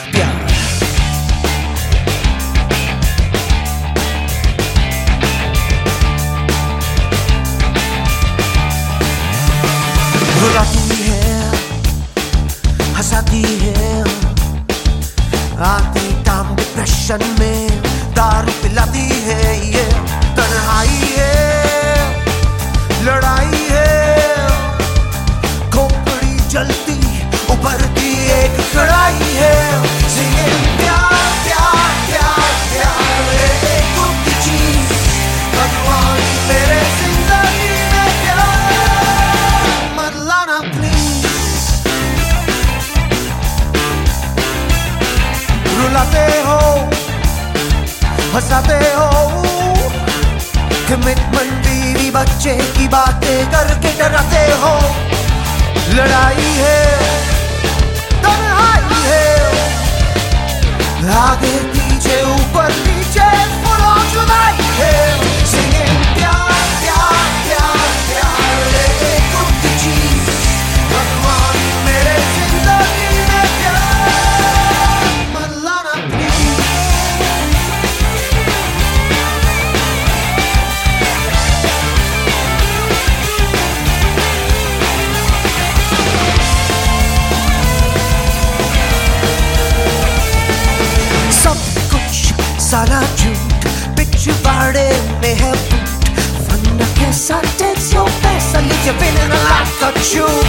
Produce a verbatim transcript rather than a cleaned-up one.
प्यार। रुलाती है, हंसाती है, आती टाइम डिप्रेशन में दारू पिलाती है। ये तन्हाई है, लड़ाई है, खोपड़ी जलती उभरती एक कड़ाई है। Singing प्यार प्यार प्यार प्यार एक गुप्त चीज भगवान मेरे जिंदगी में प्यार मत लाना प्लीज। रुलाते हो, हंसाते हो, कमिटमेंट बीवी बच्चे की बातें करके डराते हो। लड़ाई है, तन्हाई है, आगे पीछे ऊपर नीचे फुलो जुदाई है। Singing प्यार प्यार प्यार प्यार एक गुप्त चीज भगवान मेरे जिंदगी में प्यार मत लाना प्लीज। सारा झूठ पिछवाड़े में है फूट, फन के साथ सौ पैसा लीजिए बिना लाख का झूठ।